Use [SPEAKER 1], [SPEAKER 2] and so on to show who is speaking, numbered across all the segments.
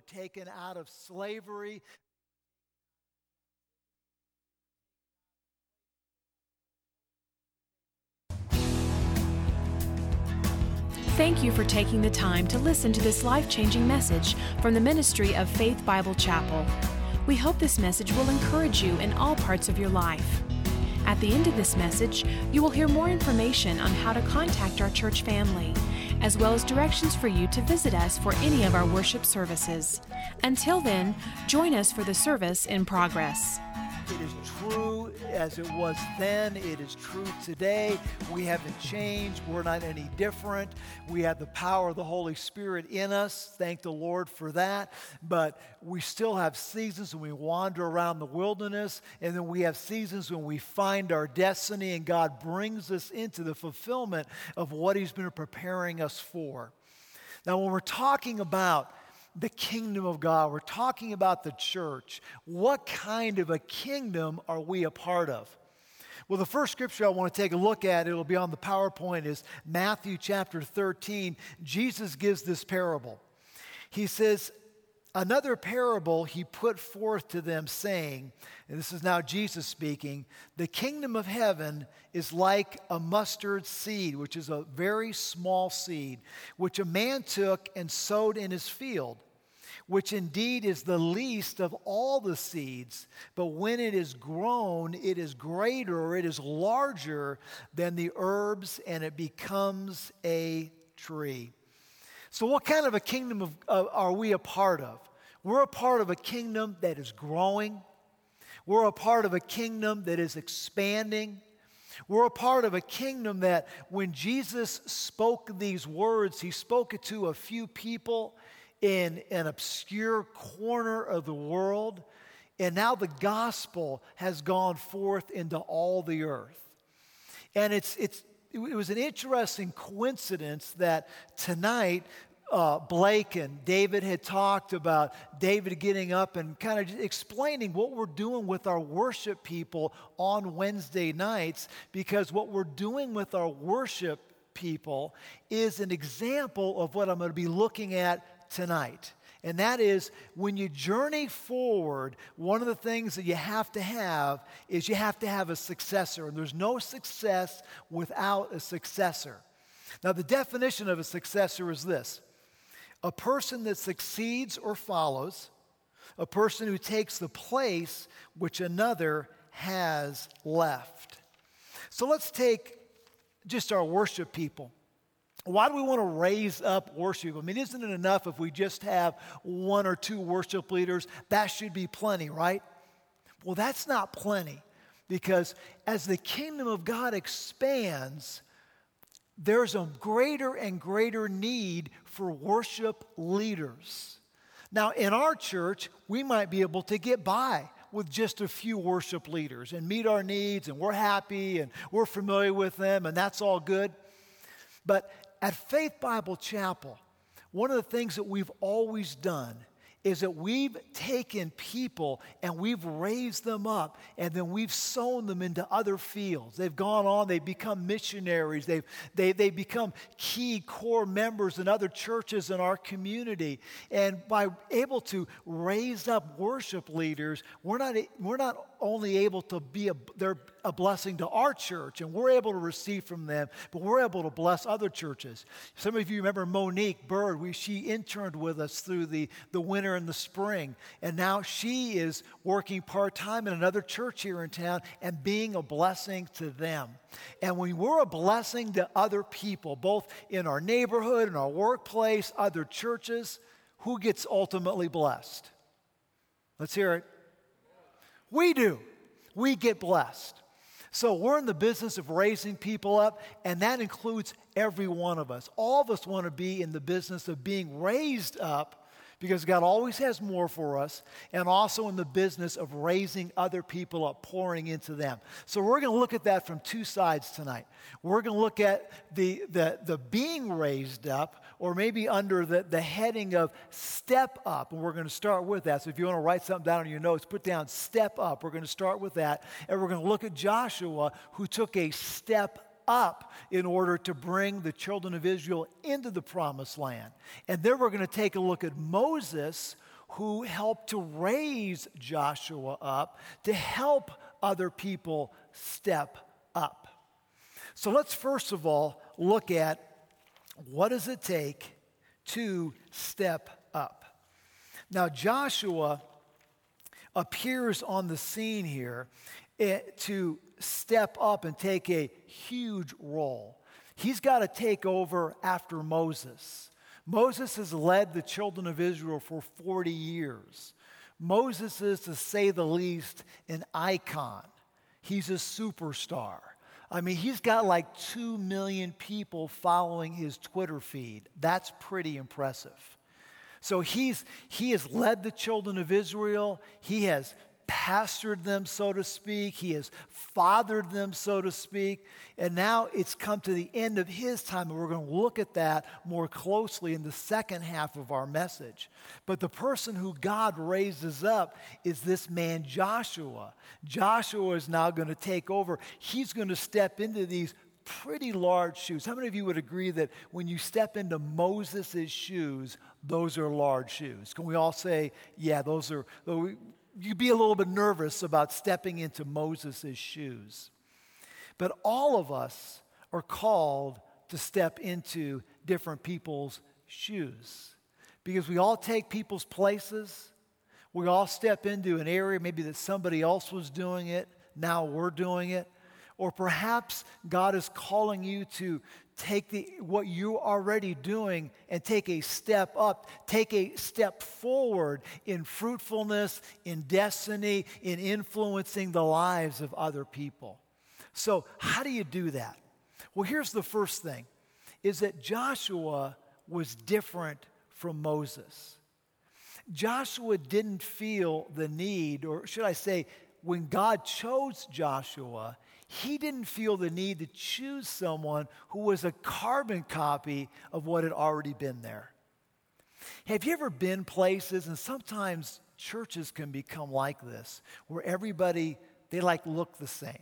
[SPEAKER 1] taken out of slavery.
[SPEAKER 2] Thank you for taking the time to listen to this life-changing message from the ministry of Faith Bible Chapel. We hope this message will encourage you in all parts of your life. At the end of this message, you will hear more information on how to contact our church family, as well as directions for you to visit us for any of our worship services. Until then, join us for the service in progress.
[SPEAKER 1] It is true as it was then. It is true today. We haven't changed. We're not any different. We have the power of the Holy Spirit in us. Thank the Lord for that. But we still have seasons when we wander around the wilderness, and then we have seasons when we find our destiny, and God brings us into the fulfillment of what He's been preparing us for. Now, when we're talking about the kingdom of God, we're talking about the church. What kind of a kingdom are we a part of? Well, the first scripture I want to take a look at, it'll be on the PowerPoint, is Matthew chapter 13. Jesus gives this parable. He says, another parable he put forth to them, saying, and this is now Jesus speaking, the kingdom of heaven is like a mustard seed, which is a very small seed, which a man took and sowed in his field, which indeed is the least of all the seeds, but when it is grown, it is greater, or it is larger than the herbs, and it becomes a tree. So what kind of a kingdom are we a part of? We're a part of a kingdom that is growing. We're a part of a kingdom that is expanding. We're a part of a kingdom that when Jesus spoke these words, He spoke it to a few people in an obscure corner of the world, and now the gospel has gone forth into all the earth. And it was an interesting coincidence that tonight Blake and David had talked about David getting up and kind of explaining what we're doing with our worship people on Wednesday nights, because what we're doing with our worship people is an example of what I'm going to be looking at tonight. And that is, when you journey forward, one of the things that you have to have is you have to have a successor. And there's no success without a successor. Now, the definition of a successor is this: a person that succeeds or follows, a person who takes the place which another has left. So let's take just our worship people. Why do we want to raise up worship? I mean, isn't it enough if we just have one or two worship leaders? That should be plenty, right? Well, that's not plenty, because as the kingdom of God expands, there's a greater and greater need for worship leaders. Now, in our church, we might be able to get by with just a few worship leaders and meet our needs, and we're happy and we're familiar with them, and that's all good. But at Faith Bible Chapel, one of the things that we've always done is that we've taken people and we've raised them up, and then we've sown them into other fields. They've gone on, they've become missionaries, they've become key core members in other churches in our community. And by able to raise up worship leaders, we're not only able to be they're a blessing to our church, and we're able to receive from them, but we're able to bless other churches. Some of you remember Monique Bird. She interned with us through the winter and the spring, and now she is working part-time in another church here in town and being a blessing to them. And when we're a blessing to other people, both in our neighborhood, in our workplace, other churches, who gets ultimately blessed? Let's hear it. We do. We get blessed. So we're in the business of raising people up, and that includes every one of us. All of us want to be in the business of being raised up, because God always has more for us, and also in the business of raising other people up, pouring into them. So we're going to look at that from two sides tonight. We're going to look at the being raised up, or maybe under the heading of step up, and we're going to start with that. So if you want to write something down on your notes, put down step up. We're going to start with that, and we're going to look at Joshua, who took a step up in order to bring the children of Israel into the promised land. And then we're going to take a look at Moses, who helped to raise Joshua up to help other people step up. So let's first of all look at what does it take to step up. Now Joshua appears on the scene here to step up and take a huge role. He's got to take over after Moses. Moses has led the children of Israel for 40 years. Moses is, to say the least, an icon. He's a superstar. I mean, he's got like 2 million people following his Twitter feed. That's pretty impressive. So he has led the children of Israel. He has pastored them, so to speak. He has fathered them, so to speak. And now it's come to the end of his time, and we're going to look at that more closely in the second half of our message. But the person who God raises up is this man Joshua. Joshua is now going to take over. He's going to step into these pretty large shoes. How many of you would agree that when you step into Moses' shoes, those are large shoes? Can we all say, yeah, those are... You'd be a little bit nervous about stepping into Moses' shoes. But all of us are called to step into different people's shoes because we all take people's places. We all step into an area maybe that somebody else was doing it, now we're doing it. Or perhaps God is calling you to take what you're already doing and take a step up, take a step forward in fruitfulness, in destiny, in influencing the lives of other people. So how do you do that? Well, here's the first thing, is that Joshua was different from Moses. Joshua didn't feel the need, or should I say, when God chose Joshua, he didn't feel the need to choose someone who was a carbon copy of what had already been there. Have you ever been places, and sometimes churches can become like this, where everybody, they like look the same.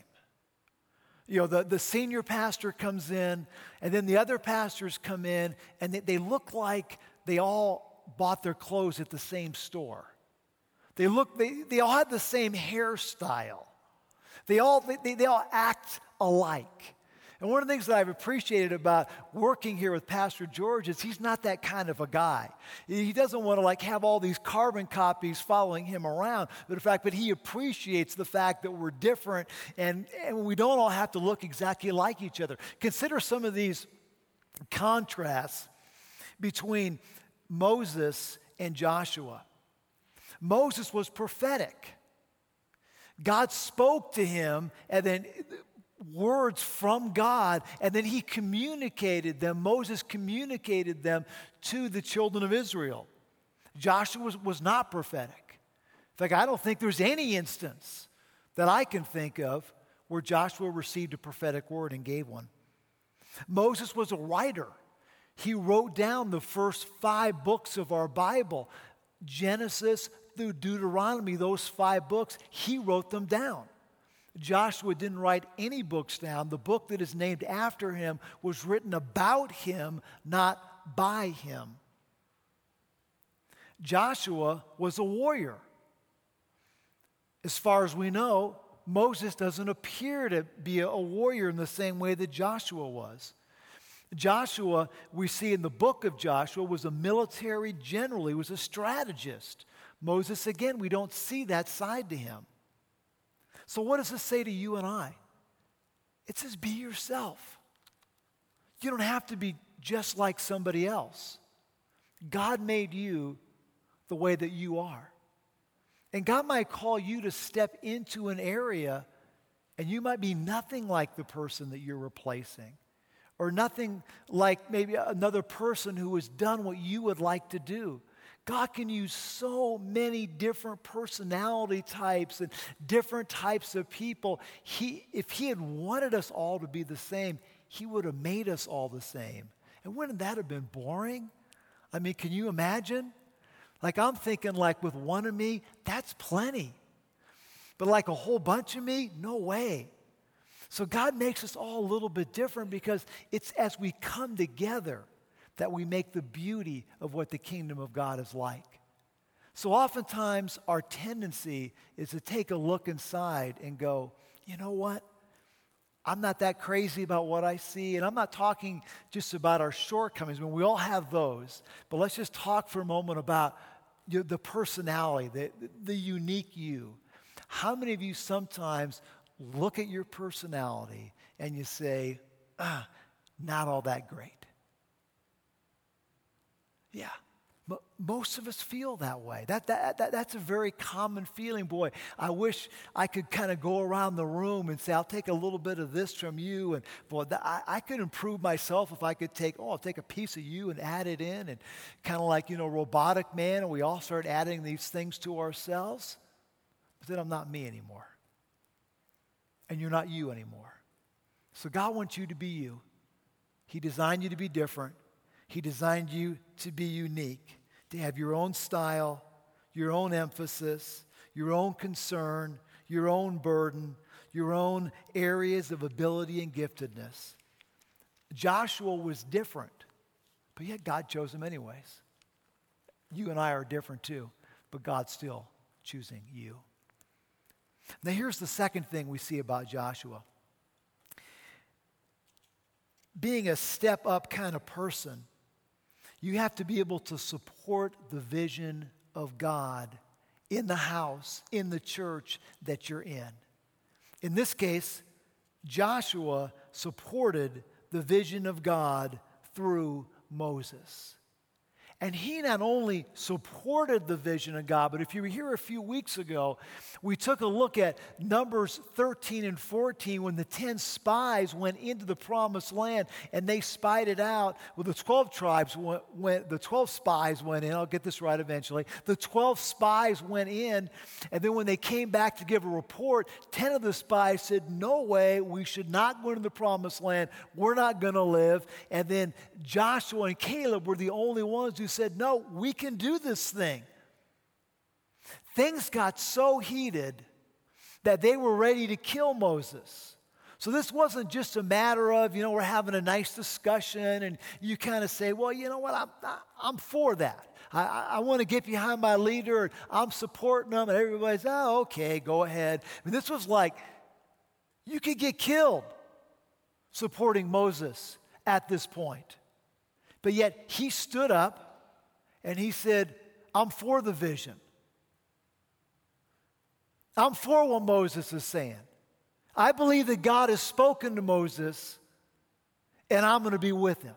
[SPEAKER 1] You know, the senior pastor comes in, and then the other pastors come in, and they look like they all bought their clothes at the same store. They all have the same hairstyle. They all act alike. And one of the things that I've appreciated about working here with Pastor George is he's not that kind of a guy. He doesn't want to have all these carbon copies following him around, but he appreciates the fact that we're different and we don't all have to look exactly like each other. Consider some of these contrasts between Moses and Joshua. Moses was prophetic. God spoke to him, and then words from God, and then he communicated them. Moses communicated them to the children of Israel. Joshua was not prophetic. In fact, I don't think there's any instance that I can think of where Joshua received a prophetic word and gave one. Moses was a writer. He wrote down the first 5 books of our Bible, Genesis through Deuteronomy, those 5 books, he wrote them down. Joshua didn't write any books down. The book that is named after him was written about him, not by him. Joshua was a warrior. As far as we know, Moses doesn't appear to be a warrior in the same way that Joshua was. Joshua, we see in the book of Joshua, was a military general. He was a strategist. Moses, again, we don't see that side to him. So what does this say to you and I? It says be yourself. You don't have to be just like somebody else. God made you the way that you are. And God might call you to step into an area, and you might be nothing like the person that you're replacing, or nothing like maybe another person who has done what you would like to do. God can use so many different personality types and different types of people. If He had wanted us all to be the same, He would have made us all the same. And wouldn't that have been boring? I mean, can you imagine? I'm thinking with one of me, that's plenty. But a whole bunch of me, no way. So God makes us all a little bit different because it's as we come together that we make the beauty of what the kingdom of God is like. So oftentimes our tendency is to take a look inside and go, you know what? I'm not that crazy about what I see. And I'm not talking just about our shortcomings. I mean, we all have those. But let's just talk for a moment about the personality, the unique you. How many of you sometimes look at your personality and you say, not all that great? Yeah. But most of us feel that way. That's a very common feeling. Boy, I wish I could kind of go around the room and say, I'll take a little bit of this from you. And boy, I could improve myself if I could I'll take a piece of you and add it in. And kind of like, Robotic Man, and we all start adding these things to ourselves. But then I'm not me anymore. And you're not you anymore. So God wants you to be you. He designed you to be different. He designed you to be unique, to have your own style, your own emphasis, your own concern, your own burden, your own areas of ability and giftedness. Joshua was different, but yet God chose him anyways. You and I are different too, but God's still choosing you. Now here's the second thing we see about Joshua. Being a step-up kind of person, you have to be able to support the vision of God in the house, in the church that you're in. In this case, Joshua supported the vision of God through Moses. And he not only supported the vision of God, but if you were here a few weeks ago, we took a look at Numbers 13 and 14 when the 10 spies went into the promised land and they spied it out. Well, the 12 tribes the 12 spies went in. I'll get this right eventually. The 12 spies went in, and then when they came back to give a report, 10 of the spies said, no way, we should not go into the promised land. We're not going to live. And then Joshua and Caleb were the only ones who said, no, we can do this thing. Things got so heated that they were ready to kill Moses. So this wasn't just a matter of, we're having a nice discussion and you kind of say, well, you know what, I'm for that. I want to get behind my leader and I'm supporting them, and everybody's, oh, okay, go ahead. I mean, this was like, you could get killed supporting Moses at this point. But yet he stood up and he said, I'm for the vision. I'm for what Moses is saying. I believe that God has spoken to Moses, and I'm going to be with him.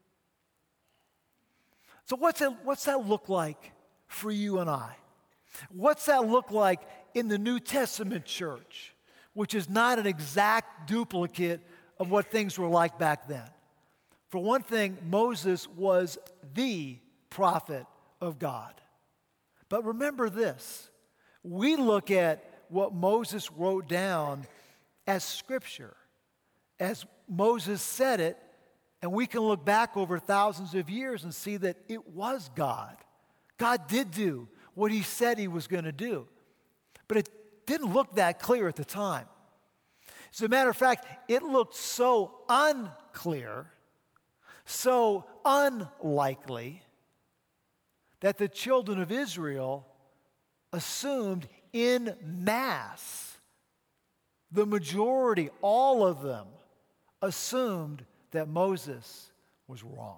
[SPEAKER 1] So what's that look like for you and I? What's that look like in the New Testament church, which is not an exact duplicate of what things were like back then? For one thing, Moses was the prophet of God. But remember this, we look at what Moses wrote down as scripture, as Moses said it, and we can look back over thousands of years and see that it was God. God did do what he said he was going to do. But it didn't look that clear at the time. As a matter of fact, it looked so unclear, so unlikely, that the children of Israel assumed in mass, the majority, all of them, assumed that Moses was wrong.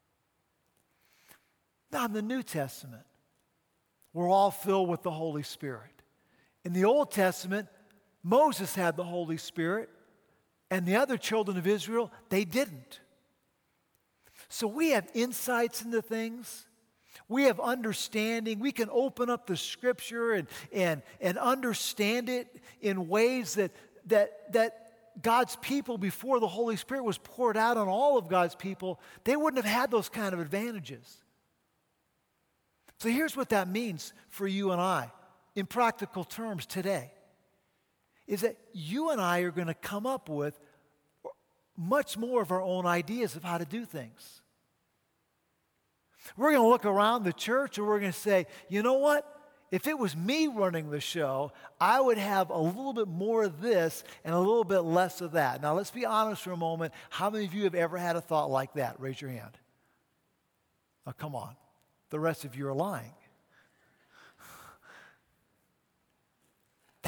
[SPEAKER 1] Now, in the New Testament, we're all filled with the Holy Spirit. In the Old Testament, Moses had the Holy Spirit, and the other children of Israel, they didn't. So we have insights into things. We have understanding. We can open up the Scripture and understand it in ways that God's people, before the Holy Spirit was poured out on all of God's people, they wouldn't have had those kind of advantages. So here's what that means for you and I in practical terms today, is that you and I are going to come up with much more of our own ideas of how to do things. We're going to look around the church and we're going to say, you know what? If it was me running the show, I would have a little bit more of this and a little bit less of that. Now, let's be honest for a moment. How many of you have ever had a thought like that? Raise your hand. Oh, come on. The rest of you are lying.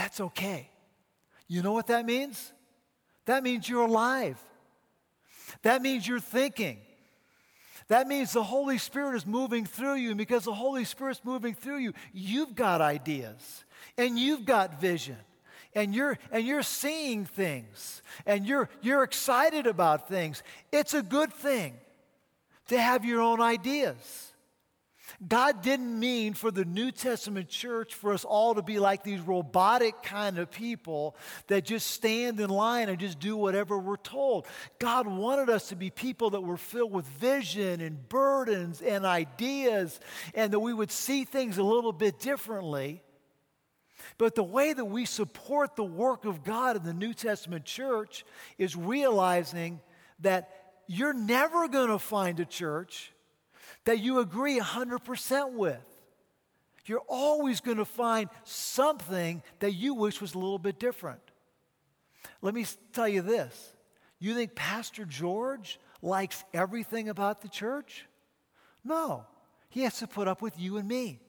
[SPEAKER 1] that's okay. You know what that means? That means you're alive. That means you're thinking. That means the Holy Spirit is moving through you, and because the Holy Spirit's moving through you, you've got ideas, and you've got vision, and you're seeing things, and you're excited about things. It's a good thing to have your own ideas. God didn't mean for the New Testament church for us all to be like these robotic kind of people that just stand in line and just do whatever we're told. God wanted us to be people that were filled with vision and burdens and ideas, and that we would see things a little bit differently. But the way that we support the work of God in the New Testament church is realizing that you're never going to find a church that you agree 100% with. You're always going to find something that you wish was a little bit different. Let me tell you this. You think Pastor George likes everything about the church? No. He has to put up with you and me.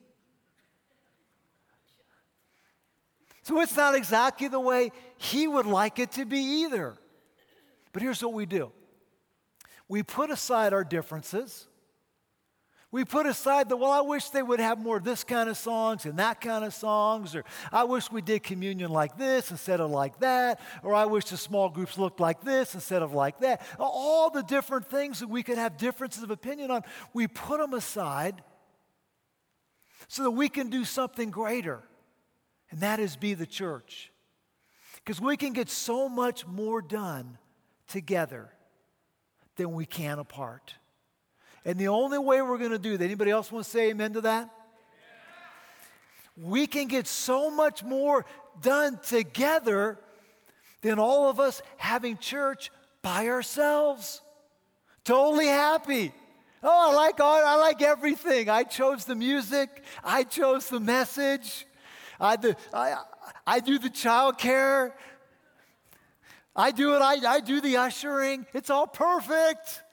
[SPEAKER 1] So it's not exactly the way he would like it to be either. But here's what we do. We put aside our differences. We put aside well, I wish they would have more of this kind of songs and that kind of songs, or I wish we did communion like this instead of like that, or I wish the small groups looked like this instead of like that. All the different things that we could have differences of opinion on, we put them aside so that we can do something greater, and that is be the church. Because we can get so much more done together than we can apart. And the only way we're going to do that, anybody else want to say amen to that? Yeah. We can get so much more done together than all of us having church by ourselves. Totally happy. Oh, I like everything. I chose the music. I chose the message. I do the child care. I do the ushering. It's all perfect.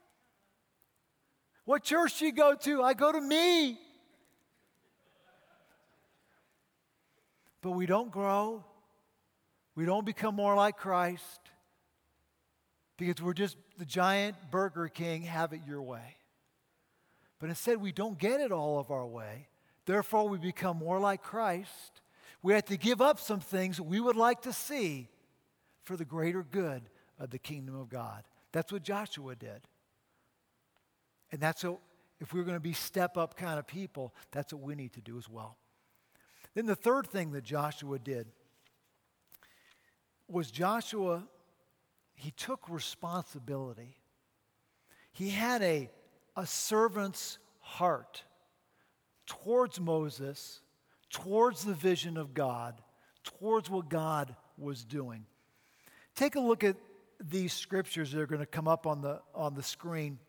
[SPEAKER 1] What church do you go to? I go to me. But we don't grow. We don't become more like Christ because we're just the giant Burger King, have it your way. But instead, we don't get it all of our way. Therefore, we become more like Christ. We have to give up some things we would like to see for the greater good of the kingdom of God. That's what Joshua did. And that's what, if we're going to be step-up kind of people, that's what we need to do as well. Then the third thing that Joshua did was he took responsibility. He had a servant's heart towards Moses, towards the vision of God, towards what God was doing. Take a look at these scriptures that are going to come up on the screen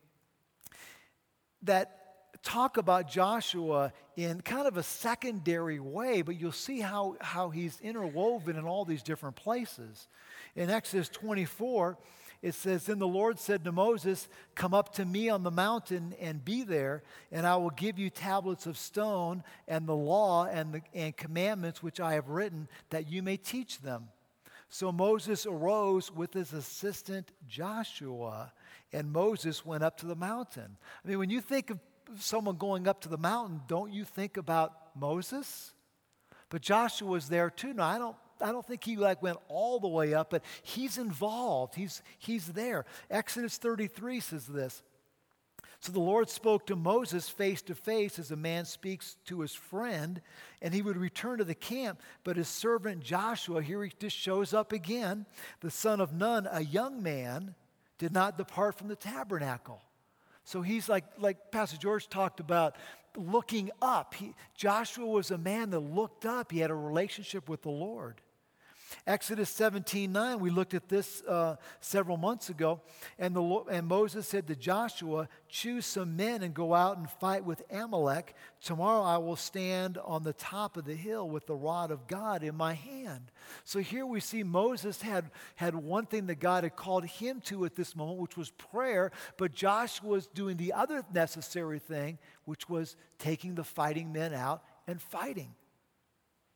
[SPEAKER 1] that talk about Joshua in kind of a secondary way, but you'll see how he's interwoven in all these different places. In Exodus 24, it says, "Then the Lord said to Moses, 'Come up to me on the mountain and be there, and I will give you tablets of stone and the law and commandments which I have written, that you may teach them.' So Moses arose with his assistant Joshua, and Moses went up to the mountain." I mean, when you think of someone going up to the mountain, don't you think about Moses? But Joshua was there too. Now, I don't think he went all the way up, but he's involved. He's there. Exodus 33 says this. "So the Lord spoke to Moses face to face as a man speaks to his friend, and he would return to the camp. But his servant Joshua," here he just shows up again, "the son of Nun, a young man, did not depart from the tabernacle." So he's like Pastor George talked about, looking up. Joshua was a man that looked up. He had a relationship with the Lord. Exodus 17:9, we looked at this several months ago. And Moses said to Joshua, "Choose some men and go out and fight with Amalek. Tomorrow I will stand on the top of the hill with the rod of God in my hand." So here we see Moses had one thing that God had called him to at this moment, which was prayer. But Joshua was doing the other necessary thing, which was taking the fighting men out and fighting.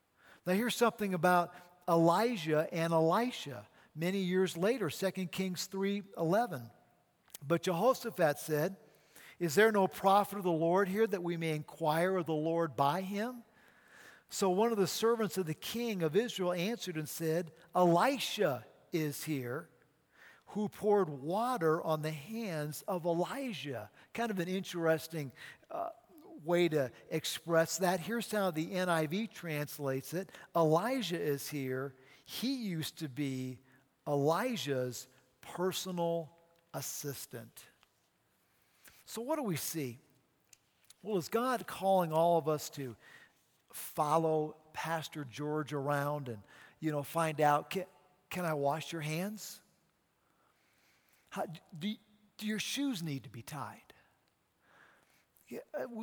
[SPEAKER 1] Now here's something about Elijah and Elisha. Many years later, 2 Kings 3:11. But Jehoshaphat said, "Is there no prophet of the Lord here that we may inquire of the Lord by him?" So one of the servants of the king of Israel answered and said, "Elisha is here, who poured water on the hands of Elijah." Kind of an interesting way to express that. Here's how the NIV translates it. Elijah is here. He used to be Elijah's personal assistant. So what do we see? Well, is God calling all of us to follow Pastor George around and, find out, can I wash your hands? Do your shoes need to be tied? Yeah,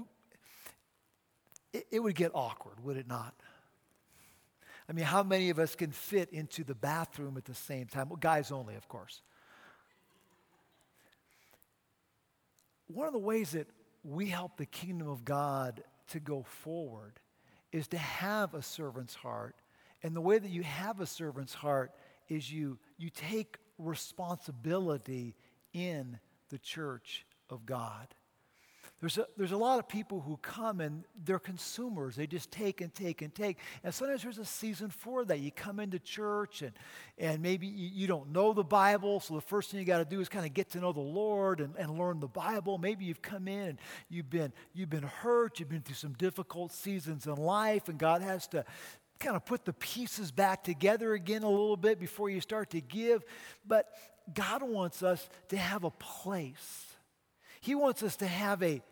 [SPEAKER 1] it would get awkward, would it not? I mean, how many of us can fit into the bathroom at the same time? Well, guys only, of course. One of the ways that we help the kingdom of God to go forward is to have a servant's heart. And the way that you have a servant's heart is you take responsibility in the church of God. There's a lot of people who come and they're consumers. They just take and take and take. And sometimes there's a season for that. You come into church and maybe you don't know the Bible, so the first thing you got to do is kind of get to know the Lord and learn the Bible. Maybe you've come in and you've been hurt, you've been through some difficult seasons in life, and God has to kind of put the pieces back together again a little bit before you start to give. But God wants us to have a place. He wants us to have a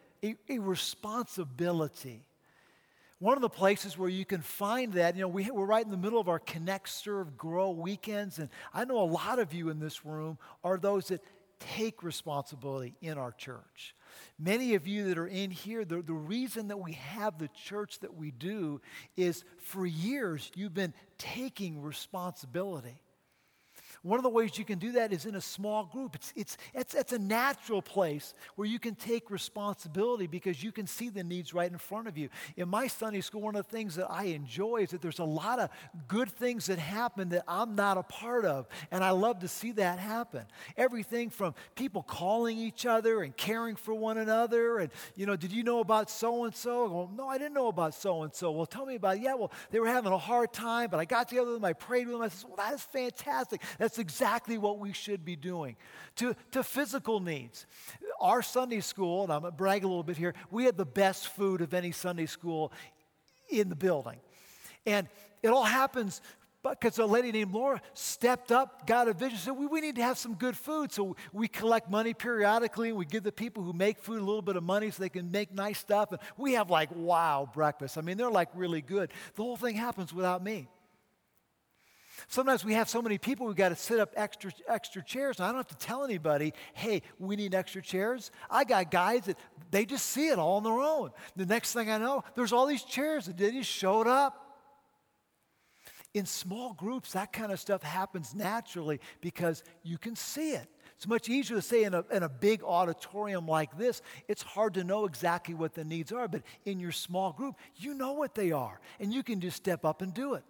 [SPEAKER 1] responsibility. One of the places where you can find that, we're right in the middle of our Connect, Serve, Grow weekends, and I know a lot of you in this room are those that take responsibility in our church. Many of you that are in here, the reason that we have the church that we do is for years you've been taking responsibility. One of the ways you can do that is in a small group. It's a natural place where you can take responsibility because you can see the needs right in front of you. In my Sunday school, one of the things that I enjoy is that there's a lot of good things that happen that I'm not a part of, and I love to see that happen. Everything from people calling each other and caring for one another, and, did you know about so-and-so? Well, no, I didn't know about so-and-so. Well, tell me about it. Yeah, well, they were having a hard time, but I got together with them, I prayed with them, I said, well, that is fantastic. That's exactly what we should be doing. To physical needs. Our Sunday school, and I'm going to brag a little bit here, we had the best food of any Sunday school in the building. And it all happens because a lady named Laura stepped up, got a vision, said, we need to have some good food. So we collect money periodically, and we give the people who make food a little bit of money so they can make nice stuff. And we have wow breakfast. I mean, they're really good. The whole thing happens without me. Sometimes we have so many people, we've got to set up extra chairs. And I don't have to tell anybody, hey, we need extra chairs. I got guys that they just see it all on their own. The next thing I know, there's all these chairs that they just showed up. In small groups, that kind of stuff happens naturally because you can see it. It's much easier to say in a big auditorium like this, it's hard to know exactly what the needs are. But in your small group, you know what they are, and you can just step up and do it.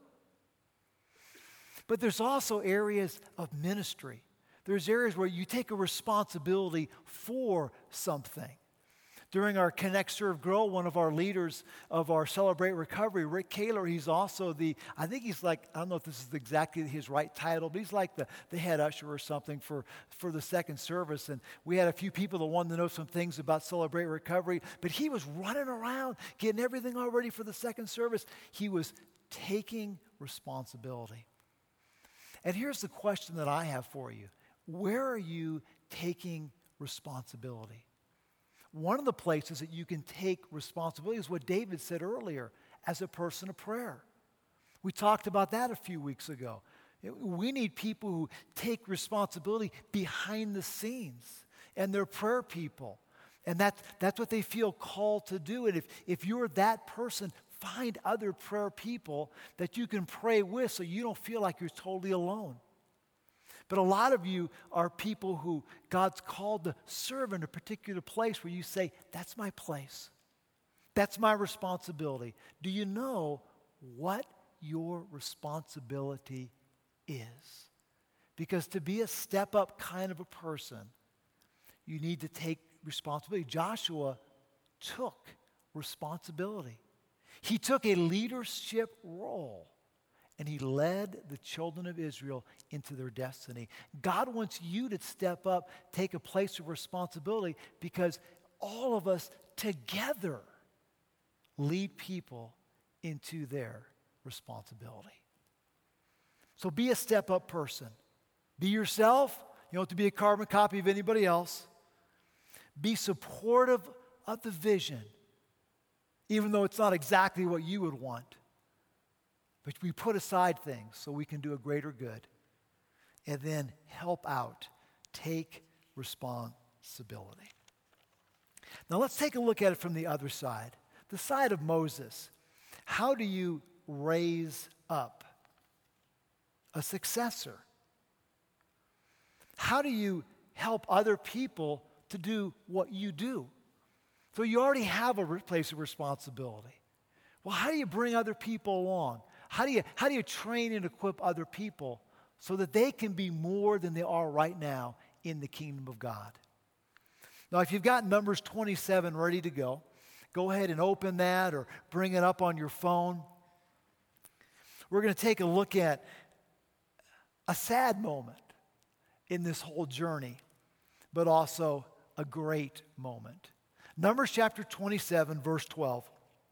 [SPEAKER 1] But there's also areas of ministry. There's areas where you take a responsibility for something. During our Connect, Serve, Grow, one of our leaders of our Celebrate Recovery, Rick Kaler, he's also I don't know if this is exactly his right title, but he's like the head usher or something for the second service. And we had a few people that wanted to know some things about Celebrate Recovery, but he was running around, getting everything all ready for the second service. He was taking responsibility. And here's the question that I have for you. Where are you taking responsibility? One of the places that you can take responsibility is what David said earlier, as a person of prayer. We talked about that a few weeks ago. We need people who take responsibility behind the scenes, and they're prayer people. And that's what they feel called to do. And if you're that person, find other prayer people that you can pray with so you don't feel like you're totally alone. But a lot of you are people who God's called to serve in a particular place where you say, that's my place. That's my responsibility. Do you know what your responsibility is. Because to be a step-up kind of a person, you need to take responsibility. Joshua took responsibility. He took a leadership role, and he led the children of Israel into their destiny. God wants you to step up, take a place of responsibility, because all of us together lead people into their responsibility. So be a step-up person. Be yourself. You don't have to be a carbon copy of anybody else. Be supportive of the vision, even though it's not exactly what you would want. But we put aside things so we can do a greater good. And then help out. Take responsibility. Now let's take a look at it from the other side. The side of Moses. How do you raise up a successor? How do you help other people to do what you do? So you already have a place of responsibility. Well, how do you bring other people along? How do you train and equip other people so that they can be more than they are right now in the kingdom of God? Now, if you've got Numbers 27 ready to go ahead and open that or bring it up on your phone. We're going to take a look at a sad moment in this whole journey, but also a great moment. Numbers chapter 27, verse 12.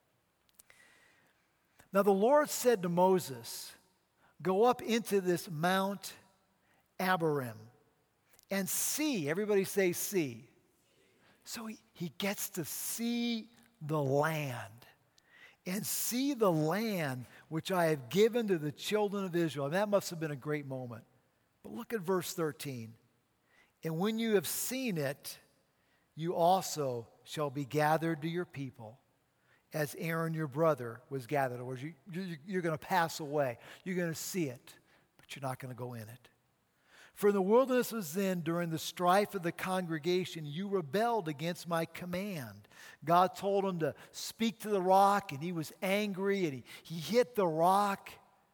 [SPEAKER 1] Now the Lord said to Moses, "Go up into this Mount Abarim and see." Everybody say see. So he gets to see the land. And see the land which I have given to the children of Israel. And that must have been a great moment. But look at verse 13. And when you have seen it, you also shall be gathered to your people, as Aaron your brother was gathered. In other words, you're going to pass away. You're going to see it, but you're not going to go in it. For in the wilderness was then, during the strife of the congregation, you rebelled against my command. God told him to speak to the rock, and he was angry, and he hit the rock.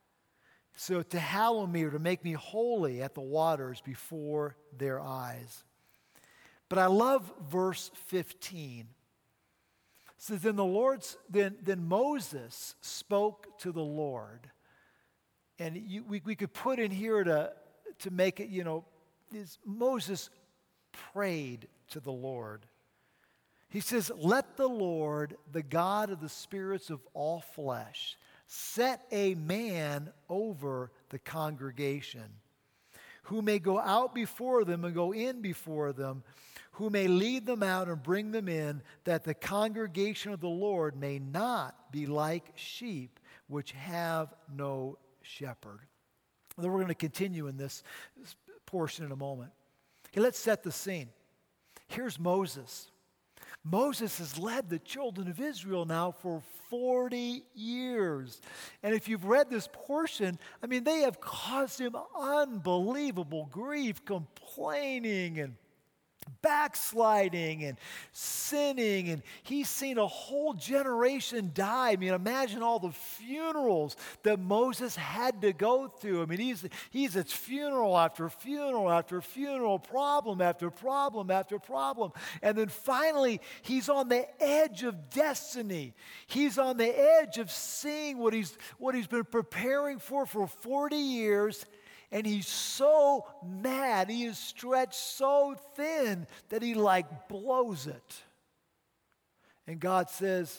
[SPEAKER 1] So to hallow me, or to make me holy at the waters before their eyes. But I love verse 15. It says, then Moses spoke to the Lord. And we could put in here to make it, Moses prayed to the Lord. He says, "Let the Lord, the God of the spirits of all flesh, set a man over the congregation, who may go out before them and go in before them, who may lead them out and bring them in, that the congregation of the Lord may not be like sheep which have no shepherd." Then we're going to continue in this portion in a moment. Okay, let's set the scene. Here's Moses. Moses has led the children of Israel now for 40 years. And if you've read this portion, they have caused him unbelievable grief, complaining and backsliding and sinning, and he's seen a whole generation die. Imagine all the funerals that Moses had to go through. He's at funeral after funeral after funeral, problem after problem after problem, and then finally he's on the edge of destiny. He's on the edge of seeing what he's been preparing for 40 years. And he's so mad, he is stretched so thin that he blows it. And God says,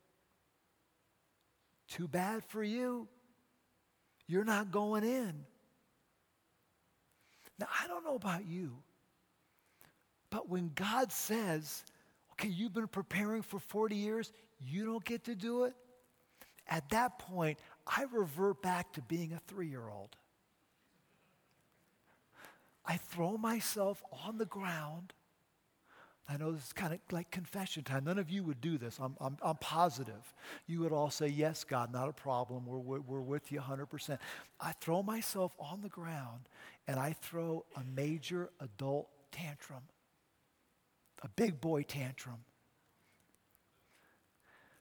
[SPEAKER 1] "Too bad for you. You're not going in." Now, I don't know about you, but when God says, "Okay, you've been preparing for 40 years, you don't get to do it," at that point, I revert back to being a 3-year-old. I throw myself on the ground. I know this is kind of like confession time. None of you would do this. I'm positive. You would all say, "Yes, God, not a problem. We're with you 100%. I throw myself on the ground, and I throw a major adult tantrum, a big boy tantrum.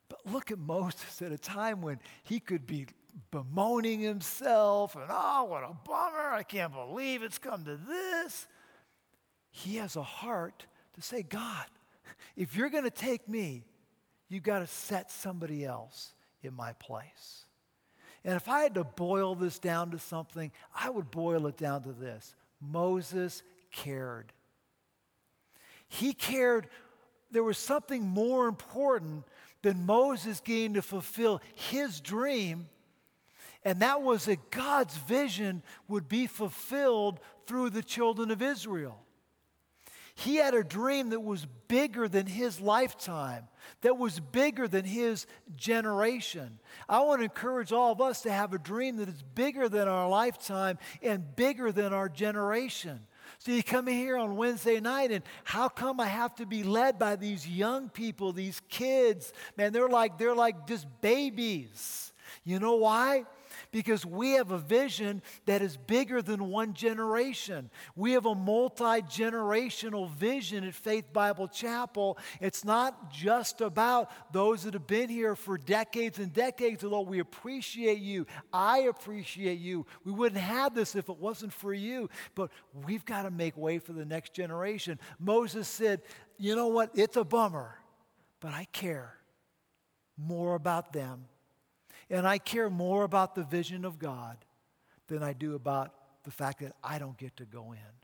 [SPEAKER 1] But look at Moses at a time when he could be bemoaning himself and, oh, what a bummer. I can't believe it's come to this. He has a heart to say, God, if you're going to take me, you've got to set somebody else in my place. And if I had to boil this down to something, I would boil it down to this. Moses cared. He cared. There was something more important than Moses getting to fulfill his dream, and that was that God's vision would be fulfilled through the children of Israel. He had a dream that was bigger than his lifetime, that was bigger than his generation. I want to encourage all of us to have a dream that is bigger than our lifetime and bigger than our generation. So you come in here on Wednesday night, and how come I have to be led by these young people, these kids? Man, they're like just babies. You know why? Because we have a vision that is bigger than one generation. We have a multi-generational vision at Faith Bible Chapel. It's not just about those that have been here for decades and decades, although we appreciate you. I appreciate you. We wouldn't have this if it wasn't for you. But we've got to make way for the next generation. Moses said, you know what? It's a bummer, but I care more about them. And I care more about the vision of God than I do about the fact that I don't get to go in.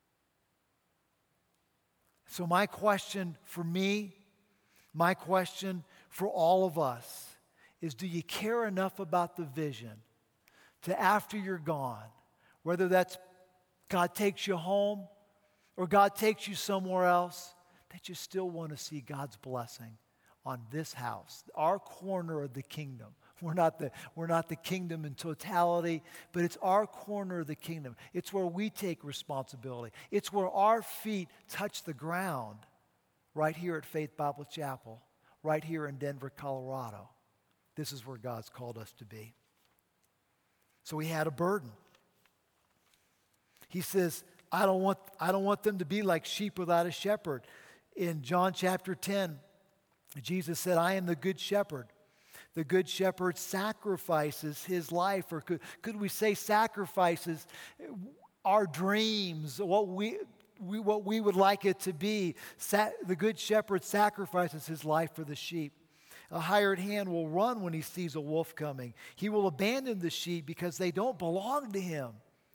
[SPEAKER 1] So my question for me, my question for all of us is, do you care enough about the vision to after you're gone, whether that's God takes you home or God takes you somewhere else, that you still want to see God's blessing on this house, our corner of the kingdom? We're not the kingdom in totality, but it's our corner of the kingdom. It's where we take responsibility. It's where our feet touch the ground, right here at Faith Bible Chapel, right here in Denver, Colorado. This is where God's called us to be. So he had a burden. He says, I don't want them to be like sheep without a shepherd. In John chapter 10, Jesus said, I am the good shepherd. The good shepherd sacrifices his life, or could we say sacrifices our dreams, what we would like it to be. The good shepherd sacrifices his life for the sheep. A hired hand will run when he sees a wolf coming. He will abandon the sheep because they don't belong to him.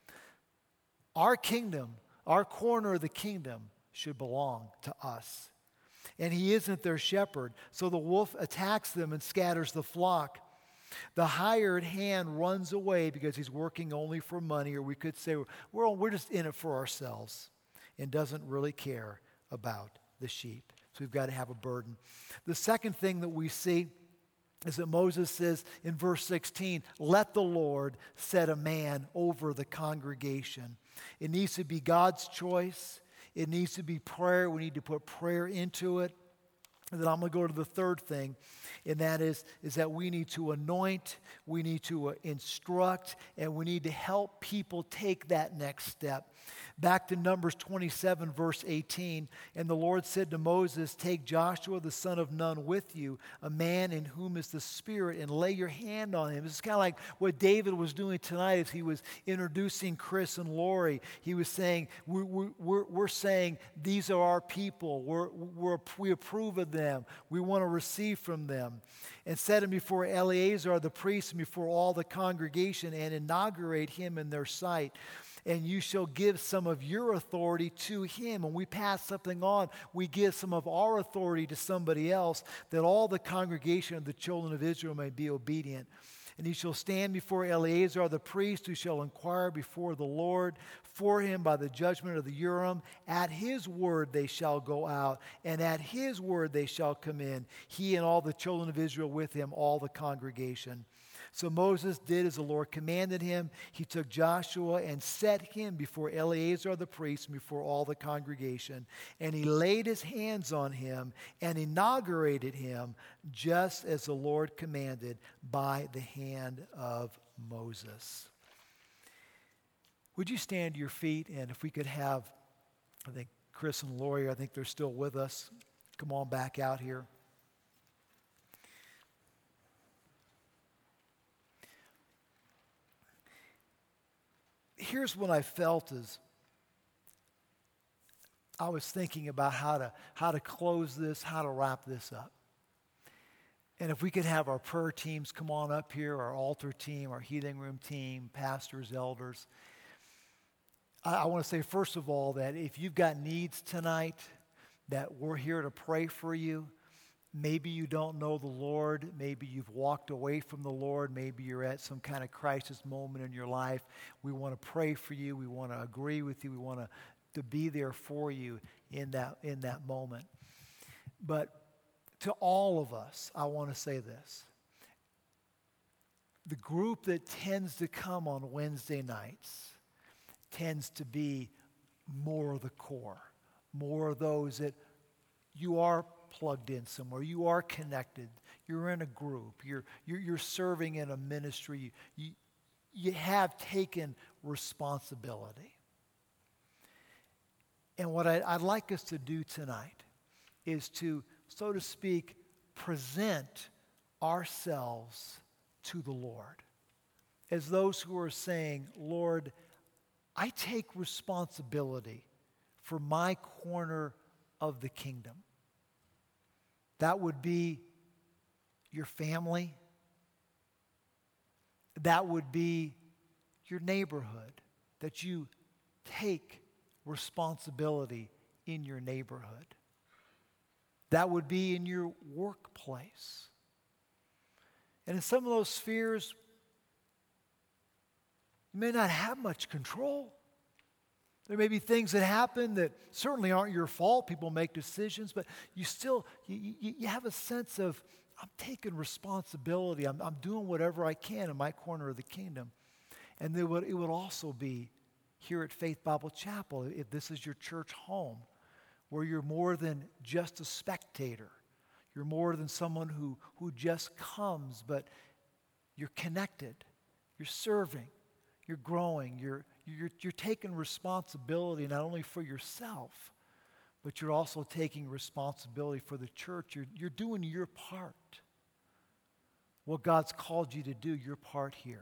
[SPEAKER 1] Our kingdom, our corner of the kingdom should belong to us. And he isn't their shepherd. So the wolf attacks them and scatters the flock. The hired hand runs away because he's working only for money, or we could say we're just in it for ourselves, and doesn't really care about the sheep. So we've got to have a burden. The second thing that we see is that Moses says in verse 16, let the Lord set a man over the congregation. It needs to be God's choice. It needs to be prayer. We need to put prayer into it. And then I'm going to go to the third thing, and that is that we need to anoint, we need to instruct, and we need to help people take that next step. Back to Numbers 27, verse 18, and the Lord said to Moses, take Joshua the son of Nun with you, a man in whom is the Spirit, and lay your hand on him. This is kind of like what David was doing tonight as he was introducing Chris and Lori. He was saying, we're saying these are our people. We approve of them. We want to receive from them. And set him before Eleazar the priest and before all the congregation, and inaugurate him in their sight. And you shall give some of your authority to him. When we pass something on, we give some of our authority to somebody else, that all the congregation of the children of Israel may be obedient. And he shall stand before Eleazar the priest, who shall inquire before the Lord for him by the judgment of the Urim. At his word they shall go out, and at his word they shall come in, he and all the children of Israel with him, all the congregation. So Moses did as the Lord commanded him. He took Joshua and set him before Eleazar the priest, before all the congregation. And he laid his hands on him and inaugurated him, just as the Lord commanded, by the hand of Moses. Would you stand to your feet? And if we could have, I think Chris and Lori, I think they're still with us. Come on back out here. here's what I felt as I was thinking about how to close this, how to wrap this up. And if we could have our prayer teams come on up here, our altar team, our healing room team, pastors, elders. I want to say, first of all, that if you've got needs tonight, that we're here to pray for you. Maybe you don't know the Lord. Maybe you've walked away from the Lord. Maybe you're at some kind of crisis moment in your life. We want to pray for you. We want to agree with you. We want to be there for you in that moment. But to all of us, I want to say this. The group that tends to come on Wednesday nights tends to be more of the core, more of those that you are plugged in somewhere, you are connected, you're in a group, you're serving in a ministry, you have taken responsibility. And what I'd like us to do tonight is to, so to speak, present ourselves to the Lord as those who are saying, Lord, I take responsibility for my corner of the kingdom. That would be your family. That would be your neighborhood, that you take responsibility in your neighborhood. That would be in your workplace. And in some of those spheres, you may not have much control. There may be things that happen that certainly aren't your fault. People make decisions, but you still, you have a sense of, I'm taking responsibility. I'm doing whatever I can in my corner of the kingdom. And it would also be here at Faith Bible Chapel, if this is your church home, where you're more than just a spectator. You're more than someone who just comes, but you're connected. You're serving. You're growing. You're taking responsibility not only for yourself, but you're also taking responsibility for the church. You're doing your part. What God's called you to do, your part here.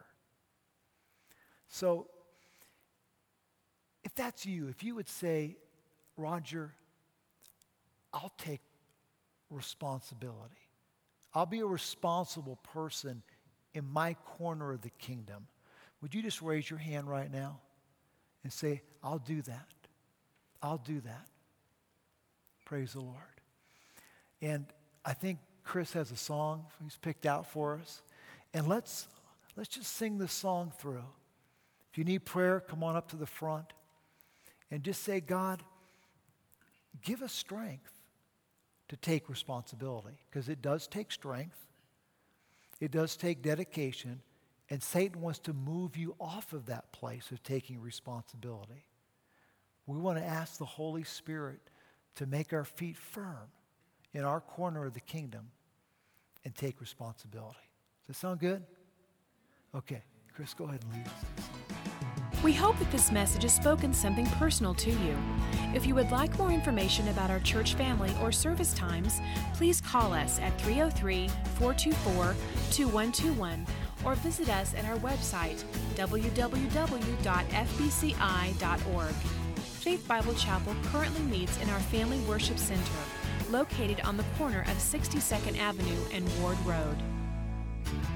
[SPEAKER 1] So, if that's you, if you would say, Roger, I'll take responsibility. I'll be a responsible person in my corner of the kingdom. Would you just raise your hand right now and say, I'll do that. I'll do that. Praise the Lord. And I think Chris has a song he's picked out for us. And let's just sing this song through. If you need prayer, come on up to the front and just say, God, give us strength to take responsibility, because it does take strength. It does take dedication, and Satan wants to move you off of that place of taking responsibility. We want to ask the Holy Spirit to make our feet firm in our corner of the kingdom and take responsibility. Does that sound good? Okay, Chris, go ahead and lead us.
[SPEAKER 2] We hope that this message has spoken something personal to you. If you would like more information about our church family or service times, please call us at 303-424-2121 or visit us at our website, www.fbci.org. Faith Bible Chapel currently meets in our Family Worship Center, located on the corner of 62nd Avenue and Ward Road.